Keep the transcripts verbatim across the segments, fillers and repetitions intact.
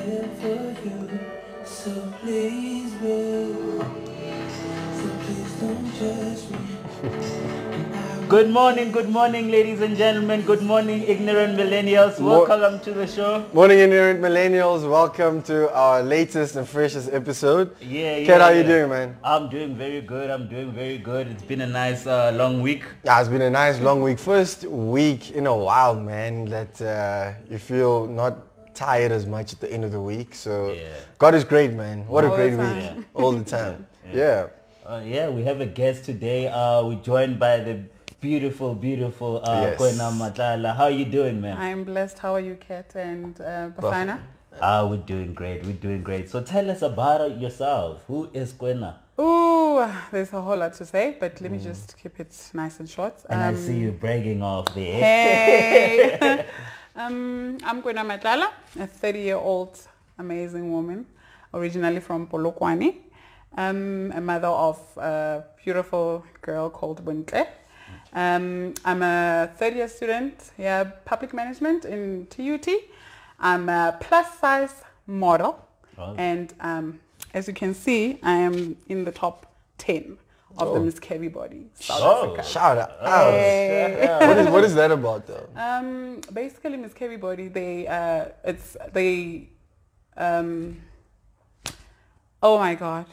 here for you. So please, babe. So please don't judge me. Good morning, good morning, ladies and gentlemen. Good morning, ignorant millennials. Mo- Welcome to the show. Morning, ignorant millennials. Welcome to our latest and freshest episode. Yeah, yeah. Ken, how yeah. you doing, man? I'm doing very good. I'm doing very good. It's been a nice uh, long week. Yeah, it's been a nice long week. First week in a while, man, that uh, you feel not tired as much at the end of the week. So Yeah. God is great, man. What All a great the week. time. All the time. Yeah. Uh, yeah, we have a guest today. Uh, we're joined by the beautiful, beautiful uh, Yes. Kwena Matlala. How are you doing, man? I'm blessed. How are you, Kat and uh, Bafana? Ah, we're doing great. We're doing great. So tell us about yourself. Who is Kwena? Ooh, there's a whole lot to say, but let me just keep it nice and short. And I Um, see you bragging off there. Hey, um, I'm Kwena Matlala, a thirty-year-old amazing woman, originally from Polokwane. Um, a mother of a beautiful girl called Buntle. Um, I'm a third year student, yeah, public management in T U T. I'm a plus size model. Oh. And um, as you can see, I am in the top ten of Oh. the Miss Kevi Body, South Oh. Africa. Shout out. Hey. What is what is that about, though? Um, basically, Miss Kevi Body, they, uh, it's, they, um, oh my God.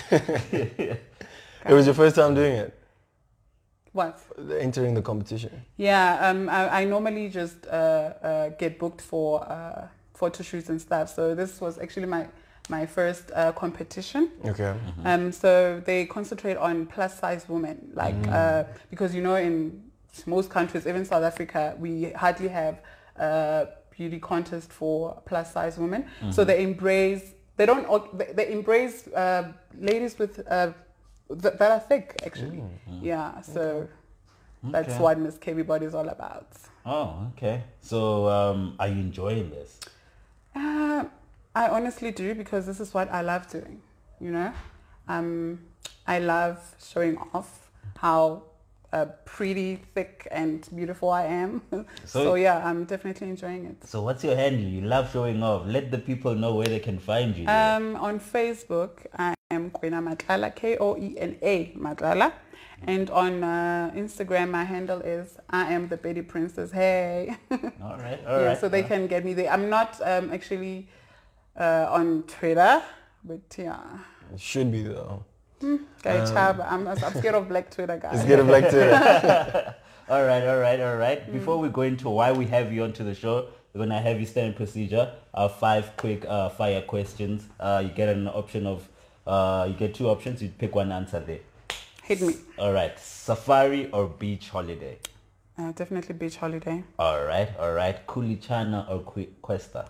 It was your first time doing it, What? entering the competition. Yeah, um, I, I normally just uh, uh, get booked for uh, photo shoots and stuff. So this was actually my my first uh, competition. Okay. Um, so they concentrate on plus size women, like uh, because you know in most countries, even South Africa, we hardly have a beauty contest for plus size women. So they embrace. They don't. They, they embrace uh, ladies with uh, th- that are thick, actually. Yeah. So. That's Okay. what Miss Kevi Body is all about. Oh, okay. So um, are you enjoying this? Uh, I honestly do because this is what I love doing, you know. Um, I love showing off how uh, pretty, thick and beautiful I am. So- so yeah, I'm definitely enjoying it. So what's your handle? You love showing off. Let the people know where they can find you. there. Um, on Facebook, I am Kwena Matlala, K O E N A Matlala. And on uh, Instagram, my handle is I am the Betty Princess. Hey. all right, all yeah, right. so they can get me there. I'm not um, actually uh, on Twitter, but yeah. It should be, though. Guy Chaba. I'm, I'm scared of black Twitter guys. Let's get it back to it. All right, all right, all right. Before we go into why we have you onto the show, we're gonna have you standard procedure. Our five quick uh, fire questions. Uh, you get an option of, uh, you get two options. You pick one answer there. Hit me. All right, safari or beach holiday. Uh, definitely beach holiday. All right, all right. Kulichana or Qu- Questa.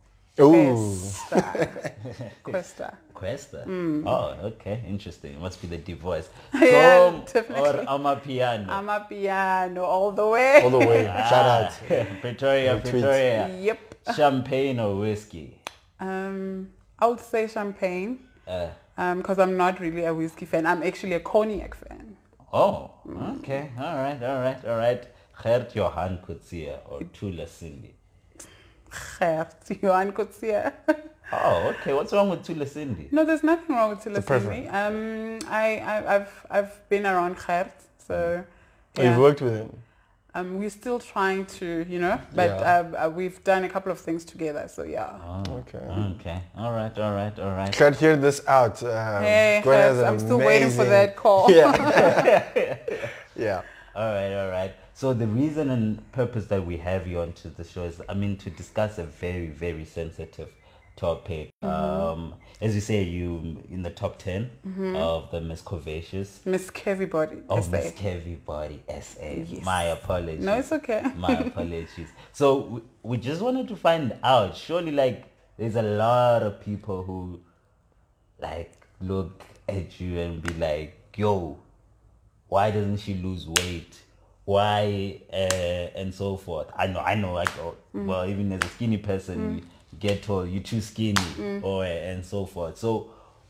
Ooh. Questa. Questa. Questa. Oh, okay, interesting. Must be the divorce. Yeah, Tom or definitely. Amapiano. I'm a piano all the way. All the way. Shout out. Pretoria, Tweets. Pretoria. Yep. Champagne or whiskey. Um, I would say champagne Uh, because I'm not really a whiskey fan. I'm actually a cognac fan. oh, okay. All right, all right, all right. Gert Johan Kutsia or Tula Cindy. Gert Johan Kutsia. Oh, okay. What's wrong with Tula Cindy? No, there's nothing wrong with Tula It's a preference. Um, I, I, I've, I've been around Gert, so Oh, yeah. you've worked with him. Um, we're still trying to, you know, but Yeah. uh, uh, we've done a couple of things together, so yeah. Oh, Okay. okay. All right, all right, all right. Can't hear this out. Um, Hey, Gwen has Gert, an I'm still waiting for amazing- that call. Yeah. Yeah. All right, all right. So the reason and purpose that we have you onto the show is, I mean, to discuss a very, very sensitive topic. Um, as you say, you in the top ten of the Miss Curvaceous, Miss Kevi Body. of S A. Miss Kevi Body S A. Yes. My apologies. No, it's okay. My apologies. So we, we just wanted to find out. Surely, like, there's a lot of people who, like, look at you and be like, "Yo, why doesn't she lose weight? Why?" Uh, and so forth. I know, I know. Like, oh, well, even as a skinny person, you get told you're too skinny, or and so forth. So,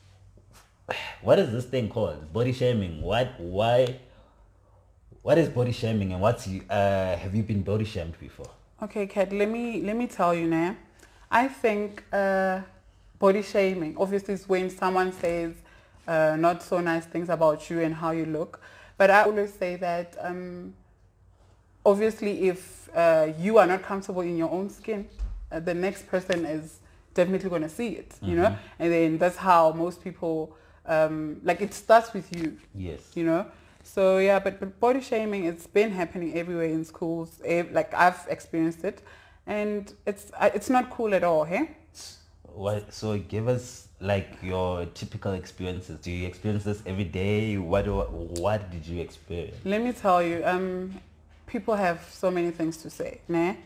what is this thing called? Body shaming. What? Why? What is body shaming, and what's you? Uh, have you been body shamed before? Okay, Kat, let me let me tell you now. I think uh, body shaming, obviously, is when someone says uh, not so nice things about you and how you look. But I always say that um, obviously if uh, you are not comfortable in your own skin, uh, the next person is definitely going to see it, mm-hmm. you know? And then that's how most people, um, like it starts with you. Yes. You know? So yeah, but, but body shaming, it's been happening everywhere in schools. Ev- like I've experienced it. And it's uh, it's not cool at all, hey? What, so give us like your typical experiences. Do you experience this every day? What what did you experience? Let me tell you, um, people have so many things to say, né?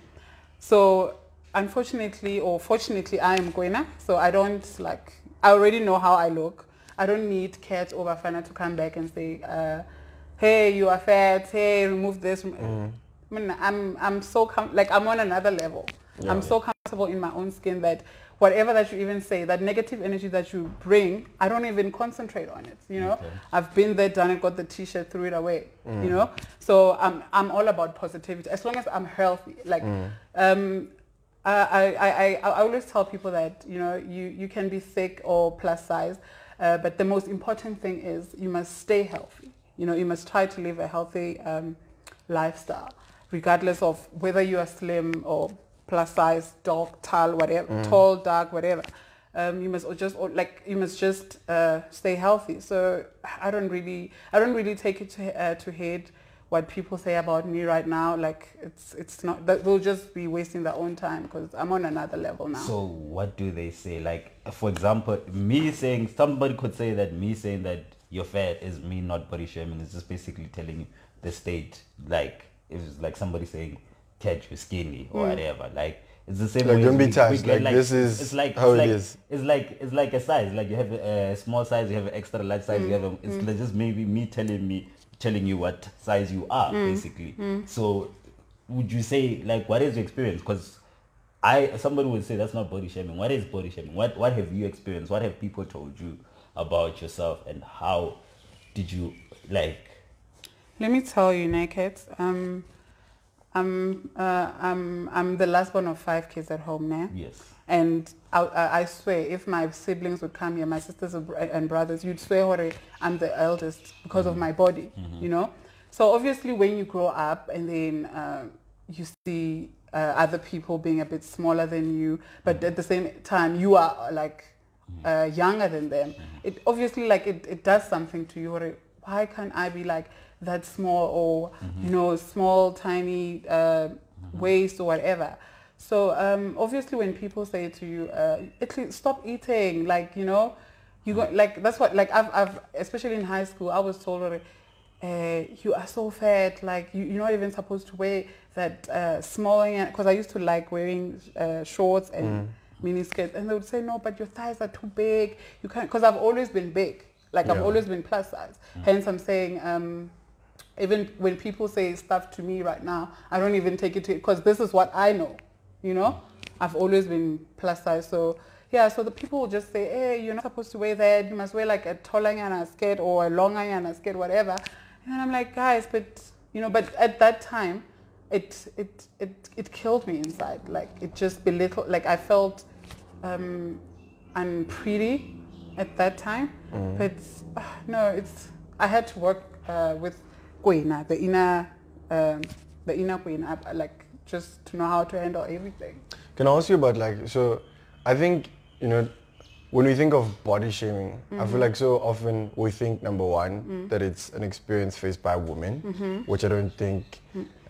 So unfortunately or fortunately, I am Gwena, so I don't like, I already know how I look. I don't need Kat or Bafana to come back and say, uh, hey, you are fat, hey, remove this. Mm. I mean, I'm I'm so com- like I'm on another level. Yeah, I'm yeah. so comfortable in my own skin that whatever that you even say, that negative energy that you bring, I don't even concentrate on it. You know, okay. I've been there, done it, got the T-shirt, threw it away. Mm. You know, so I'm I'm all about positivity. As long as I'm healthy, like mm. um, I, I I I always tell people that you know you you can be thick or plus size, uh, but the most important thing is you must stay healthy. You know, you must try to live a healthy um, lifestyle, regardless of whether you are slim or plus size, dark, tall, whatever, mm. tall, dark, whatever. Um, you must just like you must just uh, stay healthy. So I don't really, I don't really take it to uh, to head what people say about me right now. Like it's it's not that they'll just be wasting their own time because I'm on another level now. So what do they say? Like for example, me saying somebody could say that me saying that you're fat is me not body shaming. It's just basically telling you the state. Like if it's like somebody saying, "Catch you skinny" or mm. whatever. Like it's the same. Like way don't be we, touched. we Like, like this is it's like, how it's it like, is. It's like it's like a size. Like you have a small size, you have an extra large size. Mm. You have a. It's mm. like just maybe me telling me telling you what size you are mm. basically. Mm. So would you say like what is your experience? Because I somebody would say that's not body shaming. What is body shaming? What what have you experienced? What have people told you about yourself and how did you like? Let me tell you, Naked. Um, I'm uh, I'm I'm the last one of five kids at home now. Yes. And I, I, I swear, if my siblings would come here, my sisters and brothers, you'd swear I'm the eldest because mm-hmm. of my body. Mm-hmm. You know. So obviously, when you grow up and then uh, you see uh, other people being a bit smaller than you, but mm-hmm. at the same time you are like uh, younger than them. Mm-hmm. It obviously like it, it does something to you. Why can't I be like that small or, mm-hmm. you know, small, tiny uh, mm-hmm. waist or whatever. So um, obviously when people say to you, uh, stop eating, like, you know, you go, like, that's what, like, I've, I've, especially in high school, I was told, uh, you are so fat, like, you, you're not even supposed to wear that uh, small, because I used to like wearing uh, shorts and mm. mini skirts, and they would say, no, but your thighs are too big, you can't, because I've always been big. Like yeah. I've always been plus size. Mm. Hence I'm saying, um, even when people say stuff to me right now, I don't even take it to it because this is what I know, you know? I've always been plus size. So yeah, so the people will just say, hey, you're not supposed to wear that. You must wear like a taller yana skirt or a longer yana skirt, whatever. And I'm like, guys, but, you know, but at that time, it, it, it, it killed me inside. Like it just belittled, like I felt um, unpretty at that time, mm. but uh, no, it's I had to work uh, with Gwena, the inner, um, the inner Gwena, like just to know how to handle everything. Can I ask you about like so? I think you know when we think of body shaming, mm-hmm. I feel like so often we think number one mm. that it's an experience faced by women, mm-hmm. which I don't think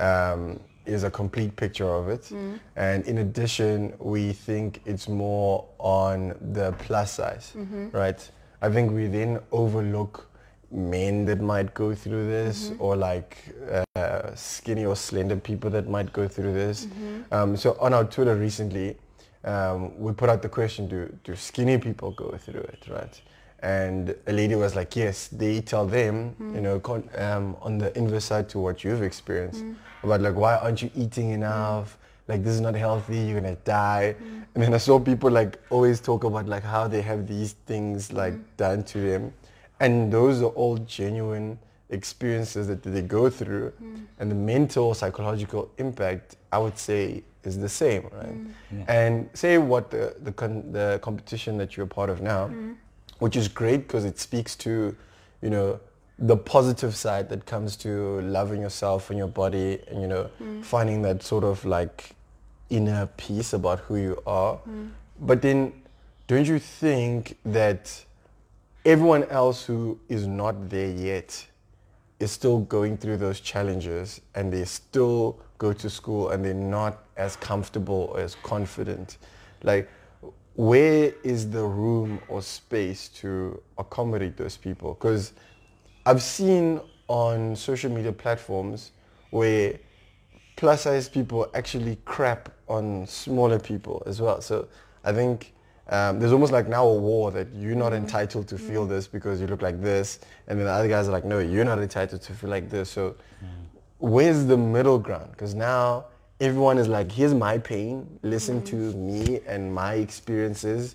um, is a complete picture of it. Mm. And in addition, we think it's more on the plus size, mm-hmm. right? I think we then overlook men that might go through this mm-hmm. or like uh, skinny or slender people that might go through this. Mm-hmm. Um, so on our Twitter recently, um, we put out the question, do, do skinny people go through it, right? And a lady was like, yes, they tell them, mm. you know, con- um, on the inverse side to what you've experienced, mm. about like, why aren't you eating enough? Mm. Like, this is not healthy, you're gonna die. Mm. And then I saw people like always talk about like how they have these things like mm. done to them. And those are all genuine experiences that they go through. Mm. And the mental, psychological impact, I would say, is the same, right? Mm. Yeah. And say what the the, con- the competition that you're part of now, Mm. which is great because it speaks to, you know, the positive side that comes to loving yourself and your body, and you know, Mm. finding that sort of like inner peace about who you are. Mm. But then, don't you think that everyone else who is not there yet is still going through those challenges, and they still go to school and they're not as comfortable or as confident? Like, where is the room or space to accommodate those people? Because I've seen on social media platforms where plus size people actually crap on smaller people as well. So I think um, there's almost like now a war that you're not Mm. entitled to feel this because you look like this, and then the other guys are like, no, you're not entitled to feel like this. So where's the middle ground? Because now everyone is like, here's my pain, listen to me and my experiences.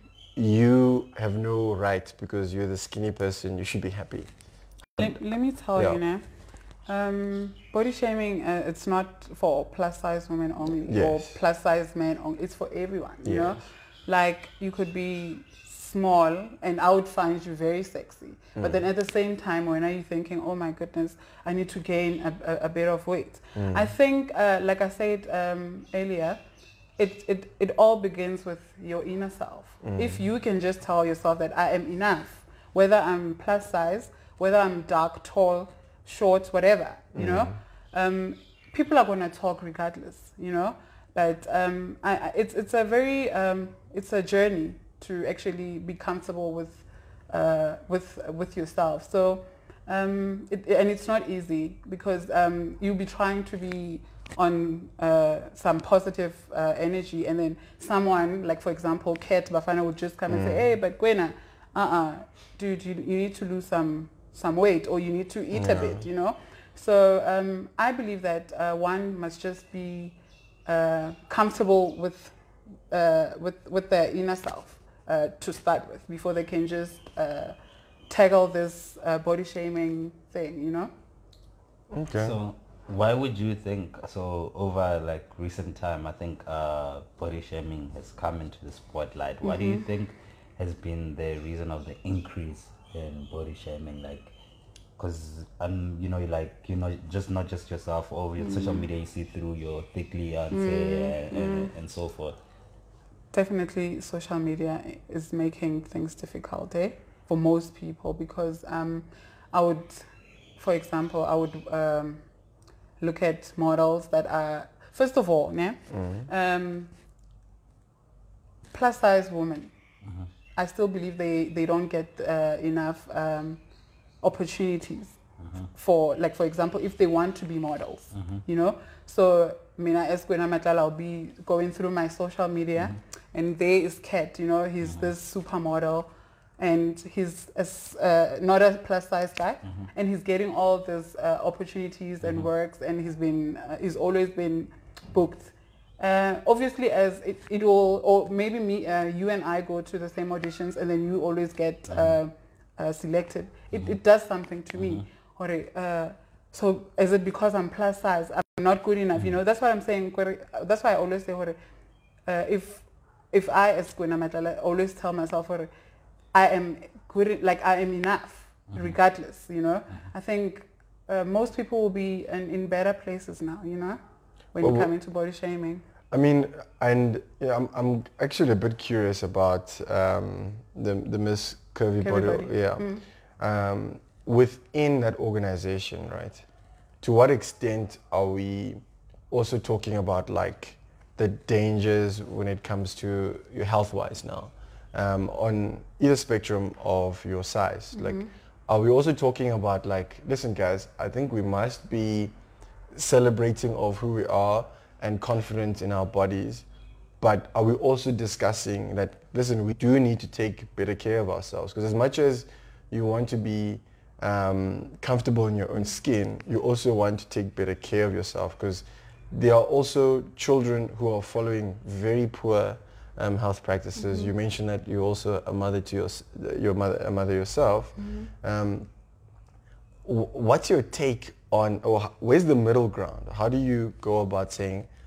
You have no right because you're the skinny person, you should be happy. Let, let me tell Yeah. you now, um, body shaming, uh, it's not for plus size women only Yes. or plus size men only. It's for everyone, you know? Yes. Like, you could be small and I would find you very sexy. But then at the same time, when are you thinking, oh my goodness, I need to gain a, a, a bit of weight? I think, uh, like I said um, earlier, it, it, it all begins with your inner self. If you can just tell yourself that I am enough, whether I'm plus size, whether I'm dark, tall, short, whatever, you know, um, people are going to talk regardless, you know. But um, I, I, it's it's a very um, it's a journey to actually be comfortable with uh, with with yourself. So um, it, and it's not easy because um, you'll be trying to be on uh, some positive uh, energy, and then someone like, for example, Kat Bafana would just come and say, "Hey, but Gwena, uh-uh, dude, you, you need to lose some some weight, or you need to eat a Yeah. bit," you know. So um, I believe that uh, one must just be uh, comfortable with uh, with with their inner self uh, to start with before they can just uh, tackle this uh, body shaming thing, you know. Okay. So why would you think, so over like recent time, I think uh, body shaming has come into the spotlight. What do you think has been the reason of the increase in body shaming? Like, because um, you know, like, you know, just not just yourself, over your social media, you see through your thickly and, and, and, and so forth. Definitely social media is making things difficult, eh, for most people, because um, I would, for example, I would um, look at models that are, first of all, yeah, um, plus size women. I still believe they, they don't get uh, enough um, opportunities for, like, for example, if they want to be models, you know. So, Mina Eskwena Matlala, I'll be going through my social media, and there is Kat, you know, he's this supermodel, and he's a s uh, not a plus size guy, and he's getting all these uh, opportunities and works, and he's been, uh, he's always been booked. Uh, obviously, as it, it will, or maybe me, uh, you and I go to the same auditions, and then you always get uh, uh, selected. It, it does something to me. Or, uh, so is it because I'm plus size? I'm not good enough. You know, that's what I'm saying. That's why I always say, uh, if if I, as Gwena Matlala, always tell myself, I am good, like I am enough, regardless. You know, I think uh, most people will be in, in better places now. You know, when Well, you come into body shaming. I mean, and yeah, I'm I'm actually a bit curious about um, the the Miss Curvy, Curvy Body, Body. yeah. Mm. Um, within that organization, right? To what extent are we also talking about like the dangers when it comes to your health-wise now, um, on either spectrum of your size? Like, are we also talking about like, listen, guys, I think we must be celebrating of who we are and confident in our bodies, but are we also discussing that, listen, we do need to take better care of ourselves? Because as much as you want to be um, comfortable in your own skin, you also want to take better care of yourself, because there are also children who are following very poor um, health practices. Mm-hmm. You mentioned that you're also a mother to your, your mother, a mother yourself. Mm-hmm. um, What's your take on, or where's the middle ground? How do you go about saying,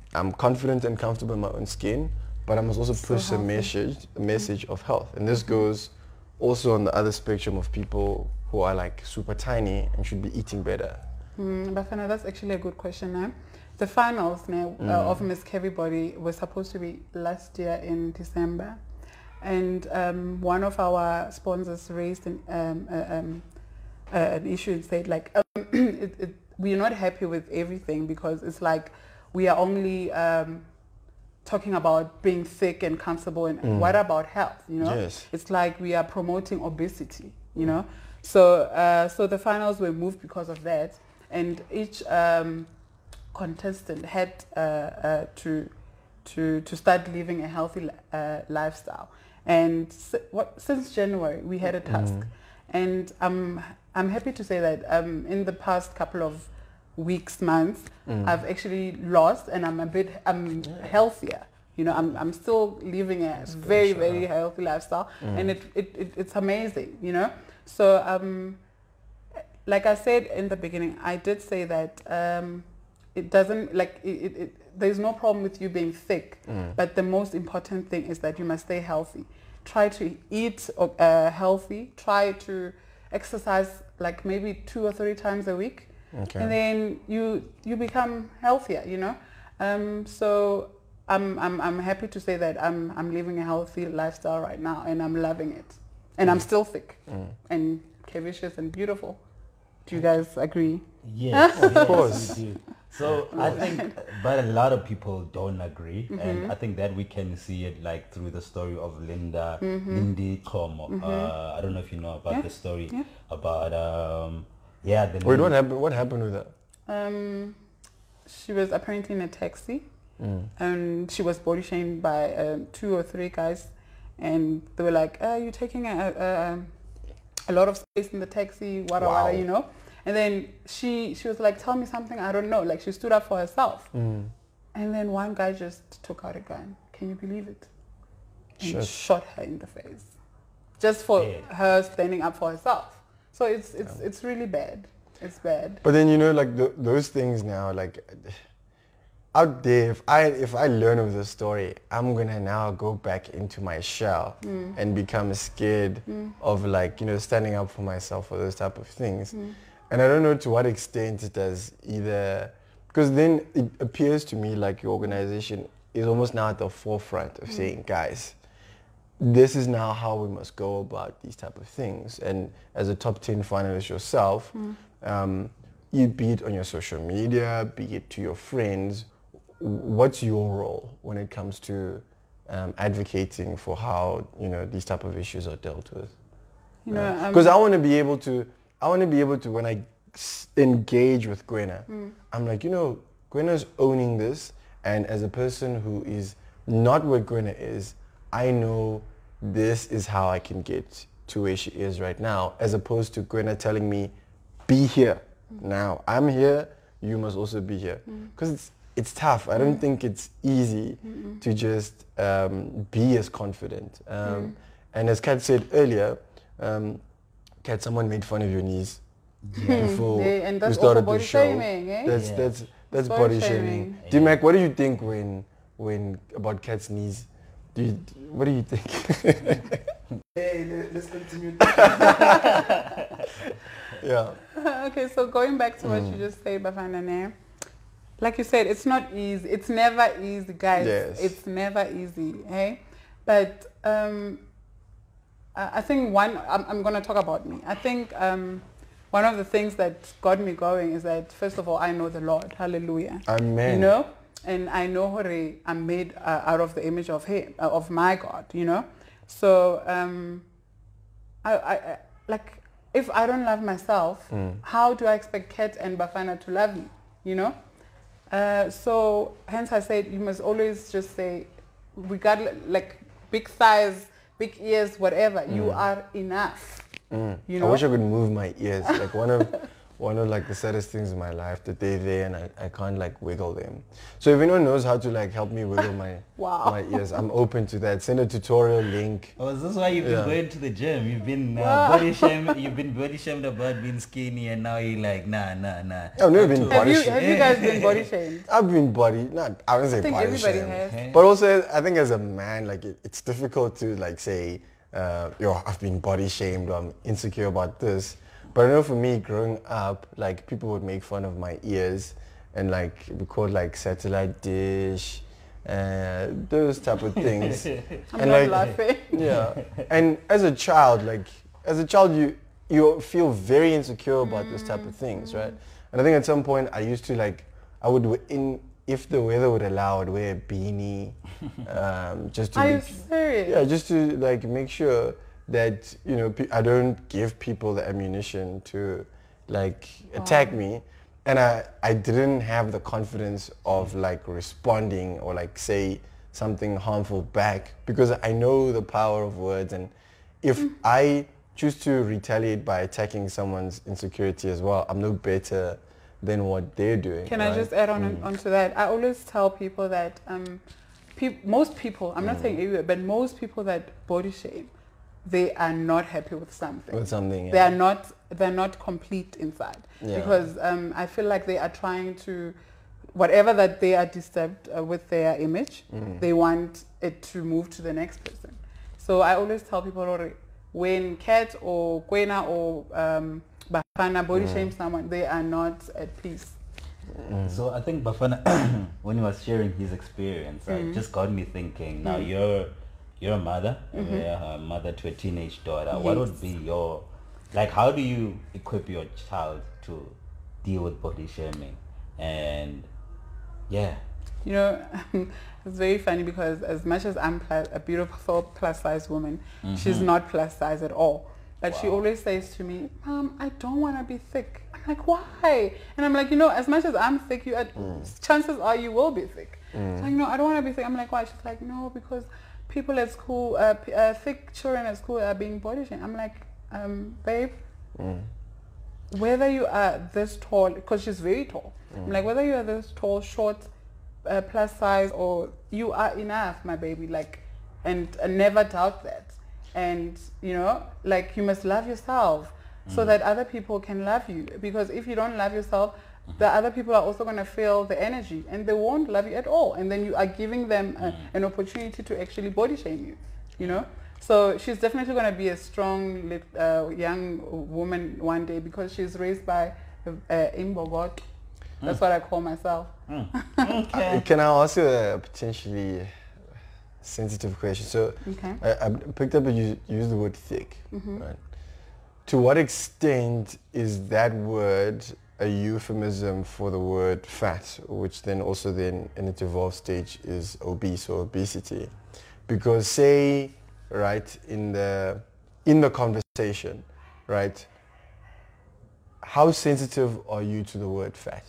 I'm confident and comfortable in my own skin, but I must also So push a healthy. message, a message of health. And this goes also on the other spectrum of people who are like super tiny and should be eating better. Mm, Bafana, that's actually a good question. Eh? The finals now, uh, of Miss Everybody was supposed to be last year in December. And um, one of our sponsors raised an, um, uh, um, uh, an issue and said like, um, it, it, we're not happy with everything because it's like we are only um, talking about being thick and comfortable and Mm. what about health, you know? Yes. It's like we are promoting obesity, you know? So, uh, so the finals were moved because of that, and each um, contestant had uh, uh, to to to start living a healthy li- uh, lifestyle. And si- what, since January we had a task, and I'm I'm happy to say that um, in the past couple of weeks, months, I've actually lost, and I'm a bit I'm healthier. You know, I'm I'm still living a very very healthy lifestyle, and it, it, it it's amazing. You know, so um, like I said in the beginning, I did say that um, it doesn't like it, it, it. There's no problem with you being thick, but the most important thing is that you must stay healthy. Try to eat uh, healthy. Try to exercise like maybe two or three times a week, Okay. and then you you become healthier. You know, um, so. I'm, I'm, I'm happy to say that I'm, I'm living a healthy lifestyle right now, and I'm loving it. And I'm still thick and curvaceous and beautiful. Do you guys agree? Yes, Of yes, course. we do. So I think, but a lot of people don't agree, and I think that we can see it like through the story of Linda, Lindy Como. Uh, I don't know if you know about Yeah. the story Yeah. about um, yeah. The Wait, Lin- what happened? What happened with that? Um, she was apparently in a taxi, and she was body shamed by um, two or three guys, and they were like, uh, "You're taking a, a, a lot of space in the taxi, wada Wow. wada," you know. And then she she was like, "Tell me something I don't know." Like she stood up for herself, and then one guy just took out a gun. Can you believe it? And Shit. shot her in the face, just for Yeah. her standing up for herself. So it's it's it's really bad. It's bad. But then you know, like th- those things now, like out there, if I if I learn of this story, I'm gonna now go back into my shell and become scared of like you know standing up for myself for those type of things. And I don't know to what extent it does either, because then it appears to me like your organization is almost now at the forefront of saying, guys, this is now how we must go about these type of things. And as a top ten finalist yourself, um, you be it on your social media, be it to your friends, w- what's your role when it comes to um, advocating for how you know these type of issues are dealt with? You know, um, Because I want to be able to, I want to be able to when I s- engage with Gwena, I'm like, you know, Gwena's owning this, and as a person who is not where Gwena is, I know this is how I can get to where she is right now, as opposed to Gwena telling me, be here now. I'm here, you must also be here. Because it's, it's tough. I don't think it's easy to just um, be as confident. Um, And as Kat said earlier, um, Kat, someone made fun of your knees before Yeah, and we that's also started body the show. shaming, eh? That's Yeah. that's that's Body body shaming. shaming. D-Mac, what do you think when when about Kat's knees? Do you, what do you think? Hey, le- let's continue. Yeah. Okay, so going back to what you just said, Bafana, ne? Like you said, it's not easy. It's never easy, guys. Yes. It's never easy, hey? But um, I I think one, I'm, I'm going to talk about me. I think um, one of the things that got me going is that, first of all, I know the Lord. Hallelujah. Amen. You know? And I know Hore, I'm made uh, out of the image of him, uh, of my God, you know? So, um, I, I, I, like, if I don't love myself, how do I expect Kat and Bafana to love me, you know? Uh, so, hence I said you must always just say, regardless, like, big thighs, big ears, whatever, you are enough, you know? I wish I could move my ears. Like one of one of like the saddest things in my life, that they're there and I, I can't like wiggle them. So if anyone knows how to like help me wiggle my Wow. my ears, I'm open to that. Send a tutorial link. Oh, is this why you've been Yeah. going to the gym? You've been uh, body shamed. You've been body shamed about being skinny, and now you're like, nah, nah, nah. I've never been Have body you, shamed. have you guys been body shamed? I've been body, not, I wouldn't say I think body everybody shamed. has. Okay. But also, I think as a man, like it, it's difficult to like say, uh, yo, I've been body shamed, or I'm insecure about this. But I know for me, growing up, like people would make fun of my ears and like be called like satellite dish, uh, those type of things. I'm and not like, laughing. yeah. And as a child, like as a child, you you feel very insecure about this type of things, right? And I think at some point I used to like, I would w- in if the weather would allow, I'd wear a beanie, um, just to Are you make, serious? yeah, just to like make sure that you know pe- I don't give people the ammunition to like attack me, and I I didn't have the confidence of like responding or like say something harmful back, because I know the power of words, and if I choose to retaliate by attacking someone's insecurity as well, I'm no better than what they're doing. Can I right? just add on onto that? I always tell people that um, peop most people, I'm not saying everywhere, but most people that body shame, they are not happy with something. With something, yeah. They are not. They're not complete inside, Yeah. because um, I feel like they are trying to, whatever that they are disturbed uh, with their image, Mm. they want it to move to the next person. So I always tell people, "Ore, when Kat or Kwena or um, Bafana body Mm. shame someone, they are not at peace." So I think Bafana, when he was sharing his experience, uh, Mm. it just got me thinking. Now you're you're a mother, you're a mother to a teenage daughter. What Mm-hmm. Yes. would be your, like, how do you equip your child to deal with body shaming? And yeah, You know, it's very funny because as much as I'm plus, a beautiful plus size woman, she's not plus size at all. But she Wow. always says to me, "Mom, I don't want to be thick." I'm like, "Why?" And I'm like, you know, as much as I'm thick, you are, chances are you will be thick. She's like, "No, I don't want to be thick." I'm like, "Why?" She's like, "No, because people at school, uh, p- uh, thick children at school are being body shamed." I'm like, um, "Babe, whether you are this tall," because she's very tall. I'm like, "Whether you are this tall, short, uh, plus size, or you are enough, my baby." Like, and uh, never doubt that. And you know, like, you must love yourself so that other people can love you. Because if you don't love yourself, the other people are also going to feel the energy, and they won't love you at all. And then you are giving them a, an opportunity to actually body shame you. You know. So she's definitely going to be a strong lit, uh, young woman one day, because she's raised by uh, Imbogot. That's what I call myself. Uh, Can I ask you a potentially sensitive question? So Okay. I, I picked up that you use the word thick, right? To what extent is that word a euphemism for the word fat, which then also then in its evolved stage is obese or obesity? Because say, right, in the in the conversation, right, how sensitive are you to the word fat?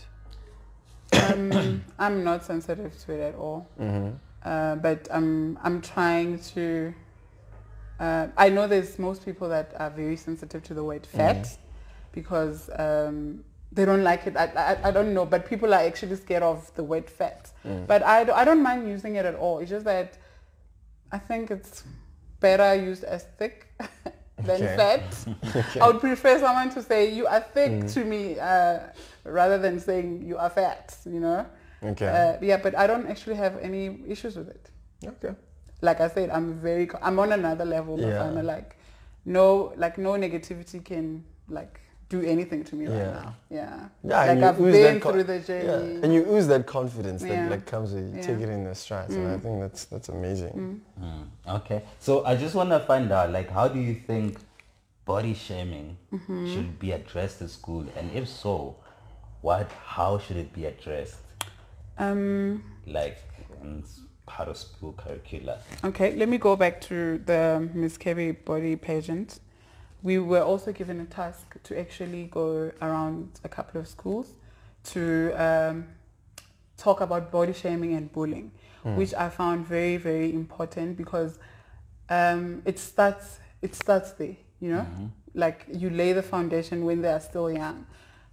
um, I'm not sensitive to it at all. Uh, but I'm I'm trying to. Uh, I know there's most people that are very sensitive to the word fat, because um, they don't like it. I, I I don't know, but people are actually scared of the word fat. But I don't, I don't mind using it at all. It's just that I think it's better used as thick than Okay. fat. I would prefer someone to say you are thick to me uh, rather than saying you are fat. You know. Okay. Uh, yeah, but I don't actually have any issues with it. Okay. Like I said, I'm very, co- I'm on another level. But Yeah. I'm like, no, like no negativity can like do anything to me Yeah. right now. Yeah. Yeah, like and you I've ooze been that co- through the journey. Yeah, and you ooze that confidence that Yeah. like comes with you. Yeah. Take it in the strides, and I think that's that's amazing. Mm, okay. So I just want to find out, like, how do you think body shaming should be addressed at school, and if so, what? How should it be addressed? Um, Like in s- part of school curricula. okay, let me go back to the Miss Kevi body pageant. We were also given a task to actually go around a couple of schools to um, talk about body shaming and bullying, which I found very, very important, because um, it starts it starts there, you know, like you lay the foundation when they are still young.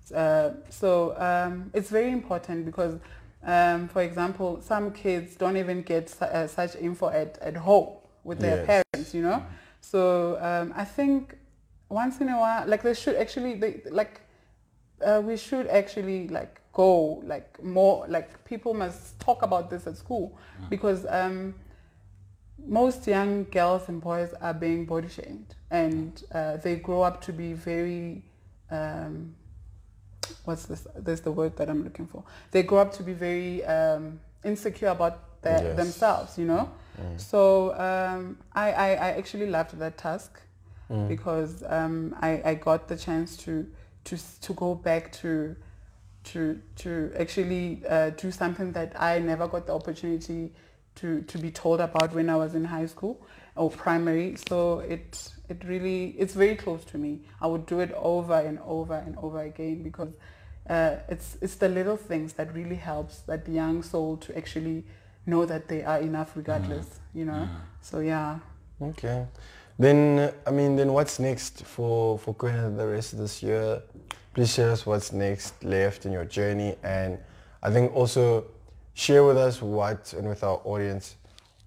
Uh, so um, it's very important because, um, for example, some kids don't even get su- uh, such info at, at home with their Yes. parents, you know. So um, I think once in a while, like they should actually, they, like uh, we should actually like go like more, like people must talk about this at school because um, most young girls and boys are being body shamed and uh, they grow up to be very um, what's this this is the word that I'm looking for. They grow up to be very um, insecure about their, Yes. themselves, you know. Mm. So um, I, I, I actually loved that task Mm. because um, I, I got the chance to to s- to go back to to to actually uh, do something that I never got the opportunity to, to be told about when I was in high school or primary. So it it really it's very close to me. I would do it over and over and over again because uh, it's it's the little things that really helps that young soul to actually know that they are enough regardless, you know. So yeah. Okay. Then, uh, I mean, then what's next for, for Kwena the rest of this year? Please share us what's next left in your journey. And I think also share with us what, and with our audience,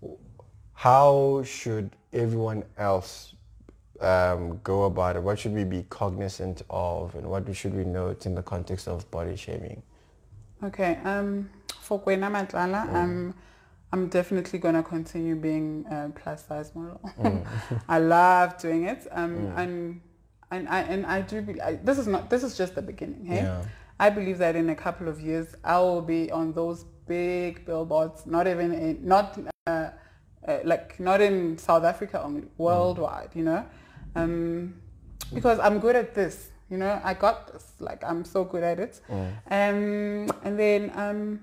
how should everyone else um, go about it? What should we be cognizant of? And what should we note in the context of body shaming? Okay. Um, for Kwena Matlala, Mm. um, I'm definitely gonna continue being a plus size model. Mm. I love doing it, um, Mm. and and I and I do. Be, I, this is not. This is just the beginning. Hey, Yeah. I believe that in a couple of years I will be on those big billboards. Not even in not uh, uh, like not in South Africa only, worldwide. You know, um, because I'm good at this. You know, I got this. Like I'm so good at it. Mm. Um, and then. Um,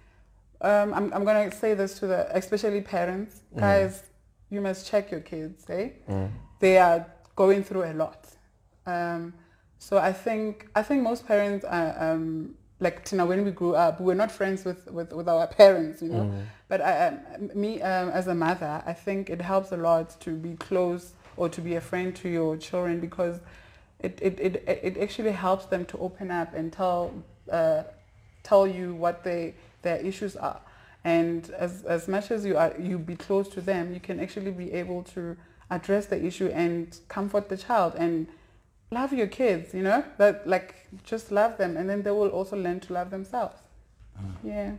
Um, I'm, I'm going to say this to the, especially parents, Mm. guys, you must check your kids, eh? Mm. They are going through a lot. Um, so I think, I think most parents are, um, like Tina, when we grew up, we were not friends with, with, with our parents, you know. Mm. But I, um, me, um, as a mother, I think it helps a lot to be close or to be a friend to your children because it, it, it, it actually helps them to open up and tell, uh, tell you what they, their issues are. And as, as much as you are, you be close to them, you can actually be able to address the issue and comfort the child and love your kids, you know, that like just love them and then they will also learn to love themselves. Mm. Yeah.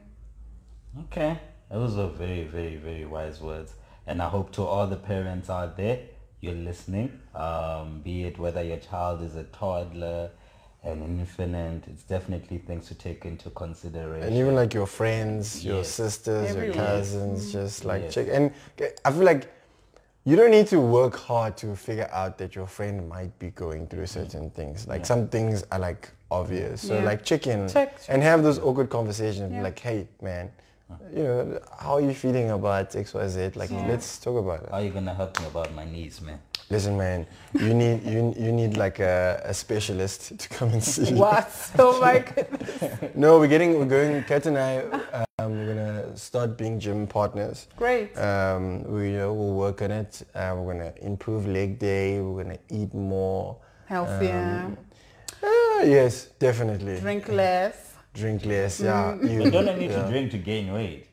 Okay. Those are very, very, very wise words. And I hope to all the parents out there, you're listening, um, be it whether your child is a toddler, an infant, it's definitely things to take into consideration. And even like your friends, your Yes. sisters, Everyone. your cousins, just like Yes. check. And I feel like you don't need to work hard to figure out that your friend might be going through certain things. Like Yeah. some things are like obvious. So Yeah. like check in Check, check. and have those awkward conversations. Yeah. Like, hey man, you know, how are you feeling about X Y Z? Like Yeah. let's talk about it. How are you gonna help me about my knees, man? Listen man, you need you you need like a, a specialist to come and see. What? Oh my goodness. No, we're getting we're going Kat and I um, we're gonna start being gym partners. Great. Um, we, you know, we'll work on it. Uh, we're gonna improve leg day. We're gonna eat more. Healthier. Um, uh, yes, definitely. Drink less. Drink less. Yeah. You don't need yeah. to drink to gain weight.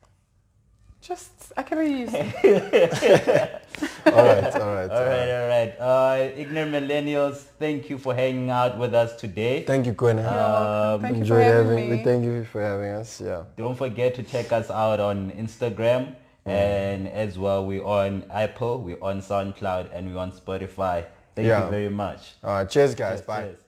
Just, I can use. All right. All right. All right, all right. Uh, Ignorant Millennials, thank you for hanging out with us today. Thank you, Kwena. Um, Thank you for Enjoyed having having. me. Thank you for having us. Yeah. Don't forget to check us out on Instagram, and as well we're on Apple, we're on SoundCloud, and we're on Spotify. Thank Yeah. you very much. All right. Cheers, guys. Cheers, Bye. cheers.